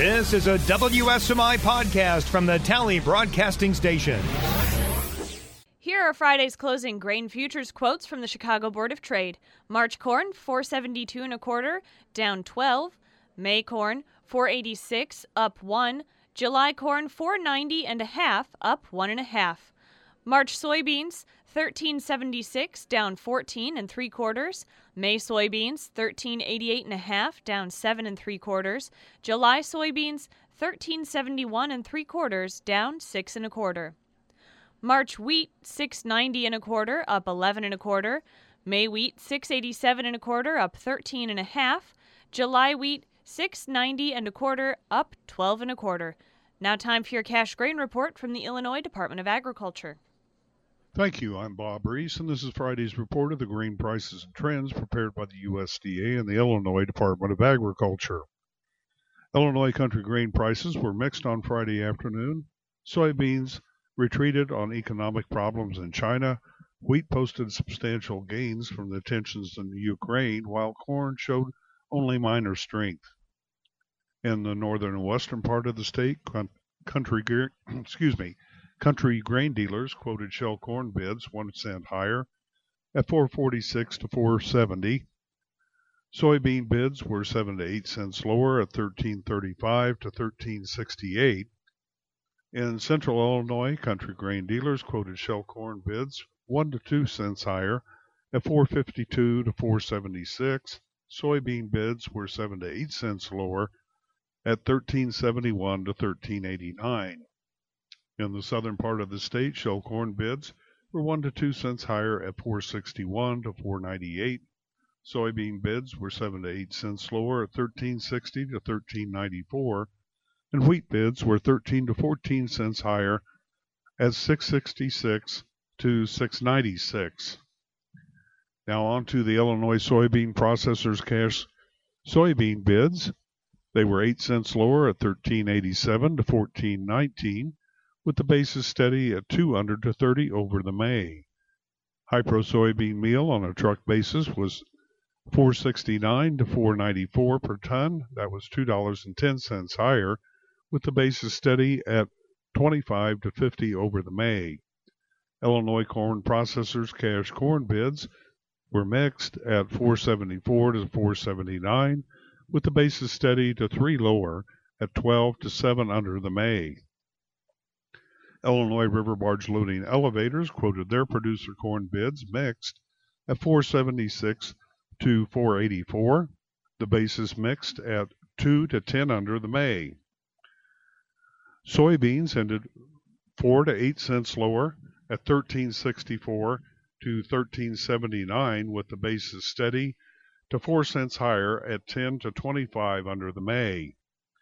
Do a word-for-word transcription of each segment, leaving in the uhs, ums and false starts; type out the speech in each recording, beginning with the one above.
This is a W S M I podcast from the Tally Broadcasting Station. Here are Friday's closing grain futures quotes from the Chicago Board of Trade. March corn, four seventy-two and a quarter, down twelve. May corn, four eighty-six, up one. July corn, four ninety and a half, up one and a half. March soybeans, thirteen seventy-six, down fourteen and three quarters. May soybeans, thirteen eighty-eight and a half, down seven and three quarters. July soybeans, thirteen seventy-one and three quarters, down six and a quarter. March wheat, six ninety and a quarter, up eleven and a quarter. May wheat, six eighty-seven and a quarter, up thirteen and a half. July wheat, six ninety and a quarter, up twelve and a quarter. Now time for your cash grain report from the Illinois Department of Agriculture. Thank you. I'm Bob Reese, and this is Friday's report of the grain prices and trends prepared by the U S D A and the Illinois Department of Agriculture. Illinois country grain prices were mixed on Friday afternoon. Soybeans retreated on economic problems in China. Wheat posted substantial gains from the tensions in the Ukraine, while corn showed only minor strength. In the northern and western part of the state, country, excuse me, country grain dealers quoted shell corn bids one cent higher at four forty-six to four seventy. Soybean bids were seven to eight cents lower at thirteen thirty-five to thirteen sixty-eight. In central Illinois, country grain dealers quoted shell corn bids one to two cents higher at four fifty-two to four seventy-six. Soybean bids were seven to eight cents lower at thirteen seventy-one to thirteen eighty-nine. In the southern part of the state, shell corn bids were one to two cents higher at four sixty-one to four ninety-eight. Soybean bids were seven to eight cents lower at thirteen sixty to thirteen ninety-four, and wheat bids were thirteen to fourteen cents higher at six sixty-six to six ninety-six. Now on to the Illinois soybean processors cash soybean bids. They were eight cents lower at thirteen eighty-seven to fourteen nineteen. With the basis steady at two hundred to thirty over the May. High-pro soybean meal on a truck basis was four sixty-nine to four ninety-four per ton. That was two dollars and ten cents higher, with the basis steady at twenty-five to fifty over the May. Illinois corn processors cash corn bids were mixed at four seventy-four to four seventy-nine, with the basis steady to three lower at twelve to seven under the May. Illinois river barge loading elevators quoted their producer corn bids mixed at four seventy-six to four eighty-four. The basis mixed at two to ten under the May. Soybeans ended four to eight cents lower at thirteen sixty-four to thirteen seventy-nine, with the basis steady to four cents higher at ten to twenty-five under the May.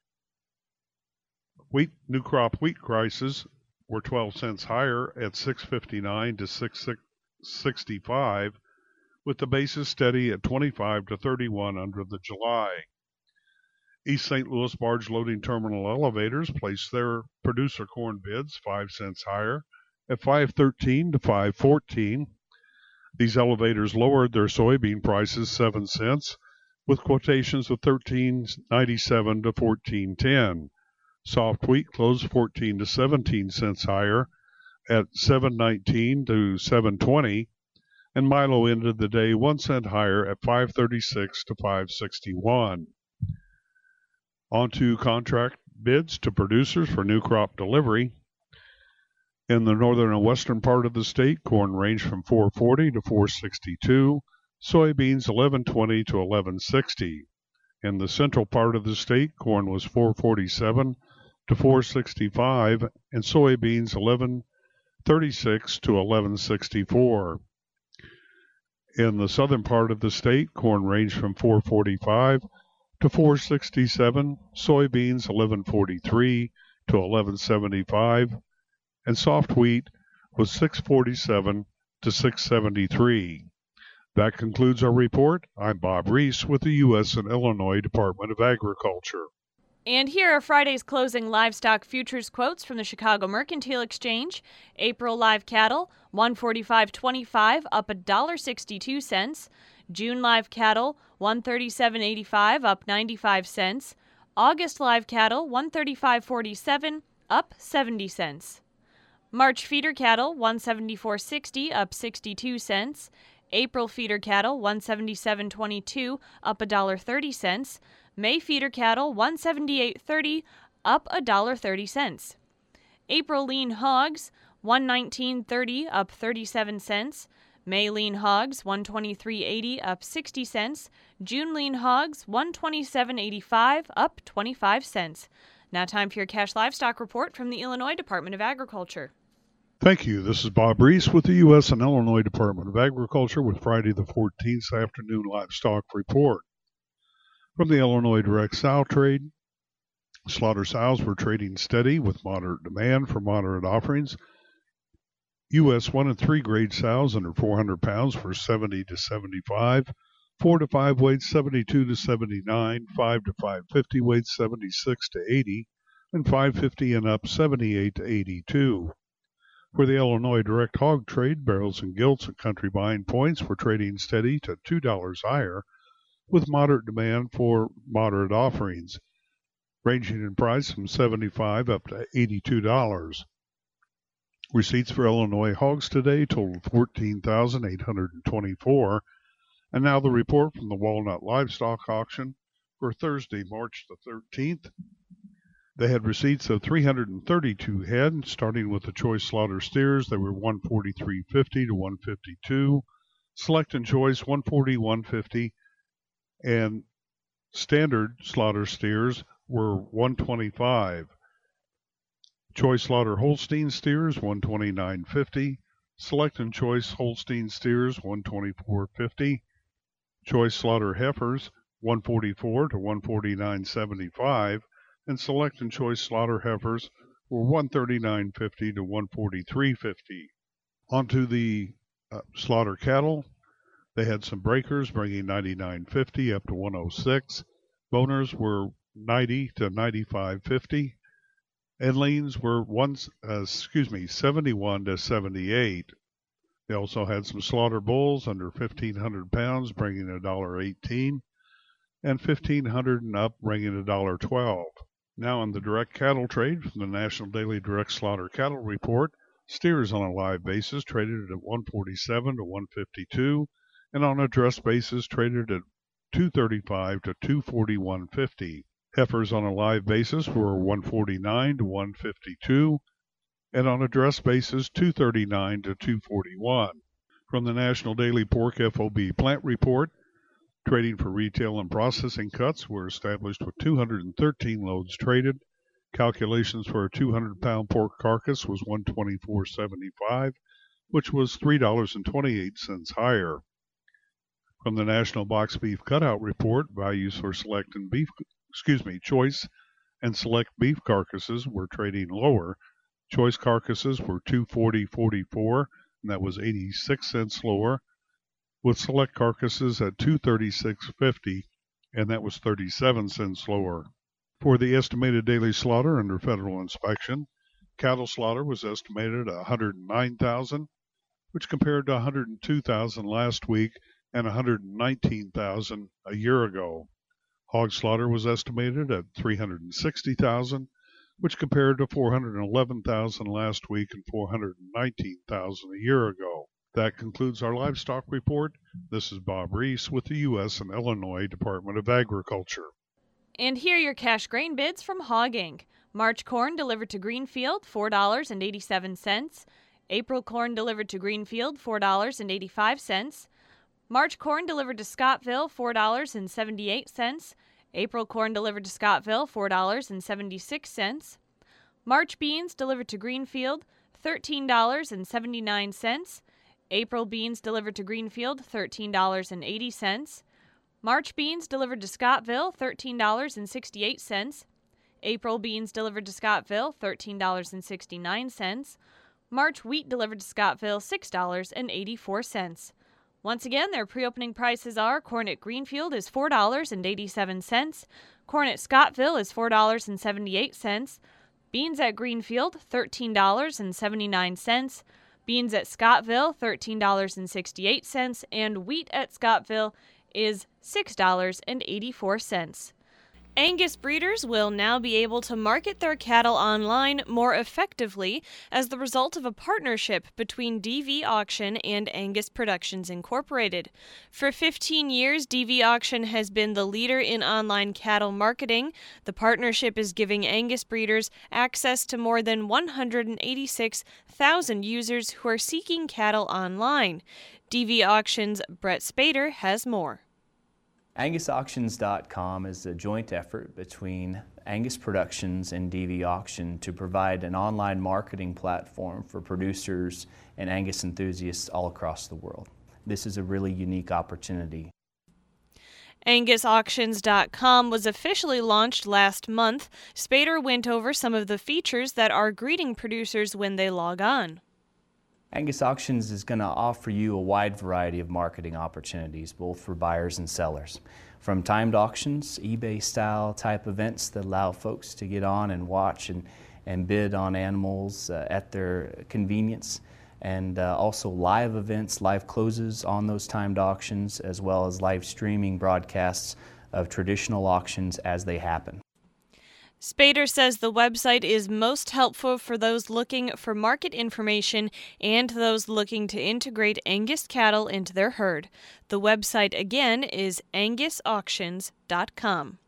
Wheat new crop wheat prices were twelve cents higher at six fifty-nine to six sixty-five, with the basis steady at twenty-five to thirty-one under the July. East Saint Louis barge loading terminal elevators placed their producer corn bids five cents higher at five thirteen to five fourteen. These elevators lowered their soybean prices seven cents, with quotations of thirteen ninety-seven to fourteen ten. Soft wheat closed fourteen to seventeen cents higher at seven nineteen to seven twenty, and Milo ended the day one cent higher at five thirty-six to five sixty-one. On to contract bids to producers for new crop delivery. In the northern and western part of the state, corn ranged from four forty to four sixty-two, soybeans eleven twenty to eleven sixty. In the central part of the state, corn was four forty-seven to four sixty-five, and soybeans eleven thirty-six to eleven sixty-four. In the southern part of the state, corn ranged from four forty-five to four sixty-seven, soybeans eleven forty-three to eleven seventy-five, and soft wheat was six forty-seven to six seventy-three. That concludes our report. I'm Bob Reese with the U S and Illinois Department of Agriculture. And here are Friday's closing livestock futures quotes from the Chicago Mercantile Exchange. April live cattle, one forty-five twenty-five, up one dollar and sixty-two cents. June live cattle, one thirty-seven eighty-five, up ninety-five cents. August live cattle one thirty-five forty-seven, up seventy cents. March feeder cattle one seventy-four sixty, up sixty-two cents. April feeder cattle one seventy-seven twenty-two, up one dollar thirty cents. May feeder cattle one seventy-eight thirty, up one dollar thirty cents. April lean hogs one nineteen thirty, up thirty-seven cents. May lean hogs one twenty-three eighty, up sixty cents. June lean hogs one twenty-seven eighty-five, up twenty-five cents. Now time for your cash livestock report from the Illinois Department of Agriculture. Thank you. This is Bob Reese with the U S and Illinois Department of Agriculture with Friday the fourteenth afternoon livestock report. From the Illinois Direct Sow Trade, slaughter sows were trading steady with moderate demand for moderate offerings. U S one and three grade sows under four hundred pounds were seventy to seventy-five, four to five weights seventy-two to seventy-nine, five to five fifty weights seventy-six to eighty, and five fifty and up seventy-eight to eighty-two. For the Illinois Direct Hog Trade, barrels and gilts at country buying points were trading steady to two dollars higher, with moderate demand for moderate offerings, ranging in price from seventy-five dollars up to eighty-two dollars. Receipts for Illinois hogs today totaled fourteen thousand eight hundred twenty-four. And now the report from the Walnut Livestock Auction for Thursday, March the thirteenth. They had receipts of three hundred thirty-two head, starting with the choice slaughter steers. They were one forty-three fifty to one fifty-two. Select and choice one forty, one fifty, and standard slaughter steers were one twenty-five. Choice slaughter Holstein steers one twenty-nine fifty. Select and choice Holstein steers one twenty-four fifty. Choice slaughter heifers one forty-four to one forty-nine seventy-five, and select and choice slaughter heifers were one thirty-nine fifty to one forty-three fifty. Onto the uh, slaughter cattle, they had some breakers bringing ninety-nine fifty up to one oh six. Boners were ninety to ninety-five fifty, and leans were one uh, excuse me seventy-one to seventy-eight. They also had some slaughter bulls under fifteen hundred pounds, bringing one dollar eighteen, and fifteen hundred and up, bringing one dollar twelve. Now in the direct cattle trade from the National Daily Direct Slaughter Cattle Report, steers on a live basis traded at one forty-seven to one fifty-two, and on a dress basis traded at two thirty-five to two forty-one fifty. Heifers on a live basis were one forty-nine to one fifty-two, and on a dress basis two thirty-nine to two forty-one. From the National Daily Pork F O B Plant Report, trading for retail and processing cuts were established with two hundred thirteen loads traded. Calculations for a two hundred pound pork carcass was one twenty-four seventy-five, which was three dollars and twenty-eight cents higher. From the National Box Beef Cutout Report, values for select and beef, excuse me, choice and select beef carcasses were trading lower. Choice carcasses were two forty forty-four, and that was eighty-six cents lower, with select carcasses at two thirty-six fifty, and that was thirty-seven cents lower. For the estimated daily slaughter under federal inspection, cattle slaughter was estimated at one hundred nine thousand, which compared to one hundred two thousand last week and one hundred nineteen thousand a year ago. Hog slaughter was estimated at three hundred sixty thousand, which compared to four hundred eleven thousand last week and four hundred nineteen thousand a year ago. That concludes our livestock report. This is Bob Reese with the U S and Illinois Department of Agriculture. And here are your cash grain bids from Hog Incorporated. March corn delivered to Greenfield, four dollars and eighty-seven cents. April corn delivered to Greenfield, four dollars and eighty-five cents. March corn delivered to Scottville, four dollars and seventy-eight cents. April corn delivered to Scottville, four dollars and seventy-six cents. March beans delivered to Greenfield, thirteen dollars and seventy-nine cents. April beans delivered to Greenfield, thirteen dollars and eighty cents. March beans delivered to Scottville, thirteen dollars and sixty-eight cents. April beans delivered to Scottville, thirteen dollars and sixty-nine cents. March wheat delivered to Scottville, six dollars and eighty-four cents. Once again, their pre-opening prices are: corn at Greenfield is four dollars and eighty-seven cents. Corn at Scottville is four dollars and seventy-eight cents. Beans at Greenfield, thirteen dollars and seventy-nine cents. Beans at Scottville, thirteen dollars and sixty-eight cents. And wheat at Scottville is six dollars and eighty-four cents. Angus breeders will now be able to market their cattle online more effectively as the result of a partnership between D V Auction and Angus Productions Incorporated. For fifteen years, D V Auction has been the leader in online cattle marketing. The partnership is giving Angus breeders access to more than one hundred eighty-six thousand users who are seeking cattle online. D V Auction's Brett Spader has more. Angus Auctions dot com is a joint effort between Angus Productions and D V Auction to provide an online marketing platform for producers and Angus enthusiasts all across the world. This is a really unique opportunity. Angus Auctions dot com was officially launched last month. Spader went over some of the features that are greeting producers when they log on. Angus Auctions is going to offer you a wide variety of marketing opportunities, both for buyers and sellers. From timed auctions, eBay-style type events that allow folks to get on and watch and, and bid on animals uh, at their convenience, and uh, also live events, live closes on those timed auctions, as well as live streaming broadcasts of traditional auctions as they happen. Spader says the website is most helpful for those looking for market information and those looking to integrate Angus cattle into their herd. The website again is Angus Auctions dot com.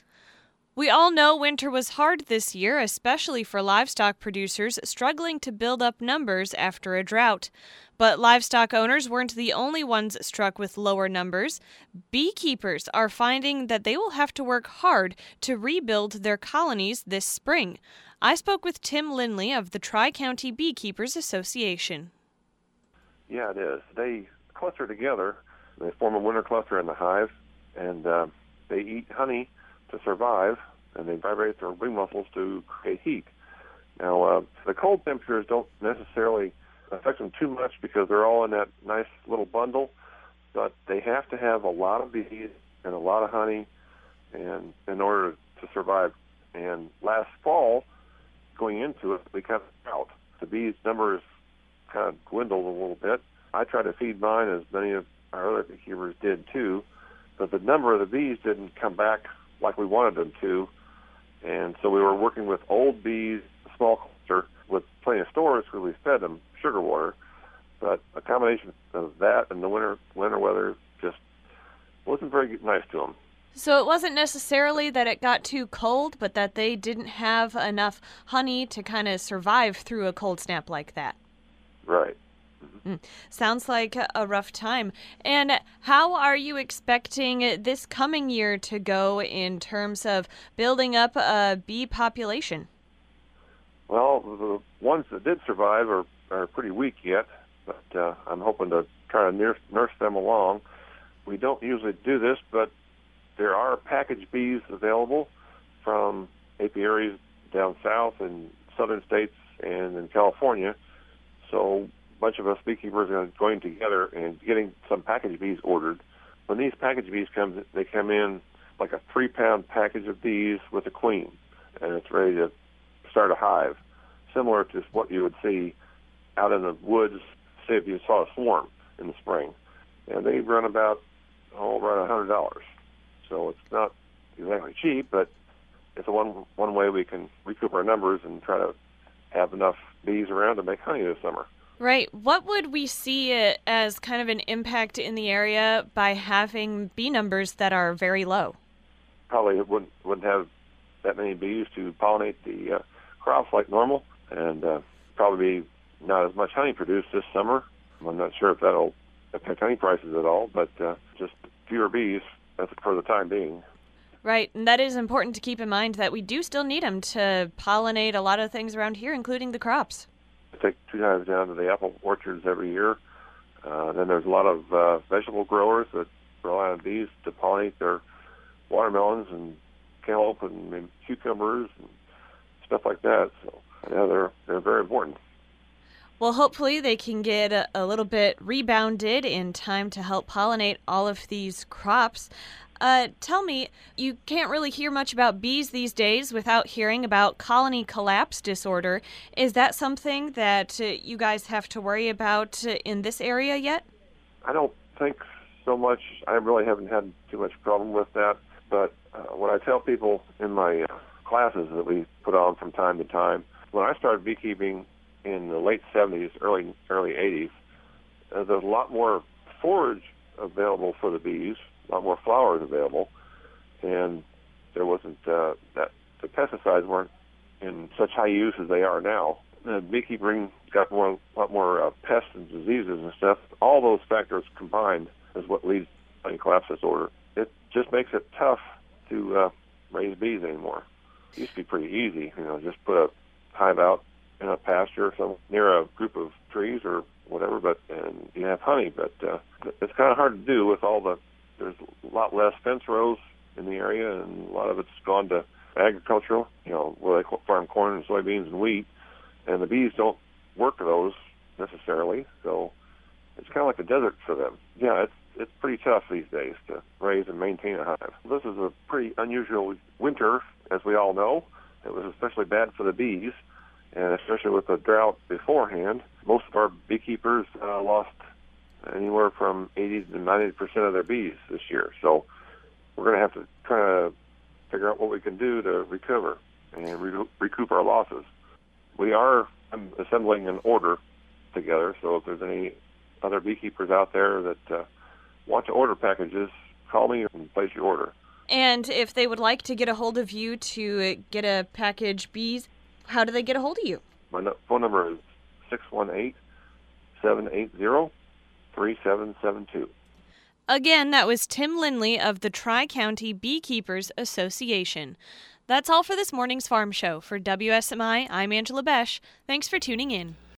We all know winter was hard this year, especially for livestock producers struggling to build up numbers after a drought. But livestock owners weren't the only ones struck with lower numbers. Beekeepers are finding that they will have to work hard to rebuild their colonies this spring. I spoke with Tim Lindley of the Tri-County Beekeepers Association. Yeah, it is. They cluster together. They form a winter cluster in the hive, and uh, they eat honey to survive, and they vibrate their wing muscles to create heat. Now, uh, the cold temperatures don't necessarily affect them too much because they're all in that nice little bundle, but they have to have a lot of bees and a lot of honey and in order to survive. And last fall, going into it, we kind of drought. The bees' numbers kind of dwindled a little bit. I tried to feed mine, as many of our other beekeepers did too, but the number of the bees didn't come back like we wanted them to, and so we were working with old bees, a small cluster, with plenty of stores because we fed them sugar water, but a combination of that and the winter winter weather just wasn't very nice to them. So it wasn't necessarily that it got too cold, but that they didn't have enough honey to kind of survive through a cold snap like that. Right. Mm. Sounds like a rough time. And how are you expecting this coming year to go in terms of building up a bee population? Well, the ones that did survive are, are pretty weak yet, but uh, I'm hoping to try to nurse, nurse them along. We don't usually do this, but there are package bees available from apiaries down south in southern states and in California. So a bunch of us beekeepers are going together and getting some package bees ordered. When these package bees come, they come in like a three-pound package of bees with a queen, and it's ready to start a hive, similar to what you would see out in the woods, say if you saw a swarm in the spring. And they run about, oh, around one hundred dollars. So it's not exactly cheap, but it's a one one way we can recoup our numbers and try to have enough bees around to make honey this summer. Right. What would we see it as kind of an impact in the area by having bee numbers that are very low? Probably it wouldn't, wouldn't have that many bees to pollinate the uh, crops like normal, and uh, probably be not as much honey produced this summer. I'm not sure if that'll affect honey prices at all, but uh, just fewer bees for the time being. Right, and that is important to keep in mind that we do still need them to pollinate a lot of things around here, including the crops. I take two times down to the apple orchards every year. Uh, then there's a lot of uh, vegetable growers that rely on bees to pollinate their watermelons and cantaloupe and, and cucumbers and stuff like that. So yeah, they're they're very important. Well, hopefully they can get a, a little bit rebounded in time to help pollinate all of these crops. Uh, tell me, you can't really hear much about bees these days without hearing about colony collapse disorder. Is that something that uh, you guys have to worry about uh, in this area yet? I don't think so much. I really haven't had too much problem with that, but Uh, what I tell people in my uh, classes that we put on from time to time, when I started beekeeping in the late seventies, early early eighties, uh, there's a lot more forage available for the bees, a lot more flowers available, and there wasn't uh, that the pesticides weren't in such high use as they are now. The beekeeping got more, a lot more uh, pests and diseases and stuff. All those factors combined is what leads to honey collapse disorder. It just makes it tough to uh, raise bees anymore. It used to be pretty easy, you know, just put a hive out in a pasture or some near a group of trees or whatever, but and you have honey. But uh, it's kind of hard to do with all the. There's a lot less fence rows in the area, and a lot of it's gone to agricultural. You know, where they farm corn and soybeans and wheat, and the bees don't work those necessarily. So it's kind of like a desert for them. Yeah, it's it's pretty tough these days to raise and maintain a hive. This is a pretty unusual winter, as we all know. It was especially bad for the bees, and especially with the drought beforehand. Most of our beekeepers uh, lost anywhere from eighty to ninety percent of their bees this year. So we're going to have to try to figure out what we can do to recover and re- recoup our losses. We are assembling an order together, so if there's any other beekeepers out there that uh, want to order packages, call me and place your order. And if they would like to get a hold of you to get a package bees, how do they get a hold of you? My no- phone number is six one eight, seven eight zero, three seven seven two. Again, that was Tim Lindley of the Tri-County Beekeepers Association. That's all for this morning's Farm Show. For W S M I, I'm Angela Besh. Thanks for tuning in.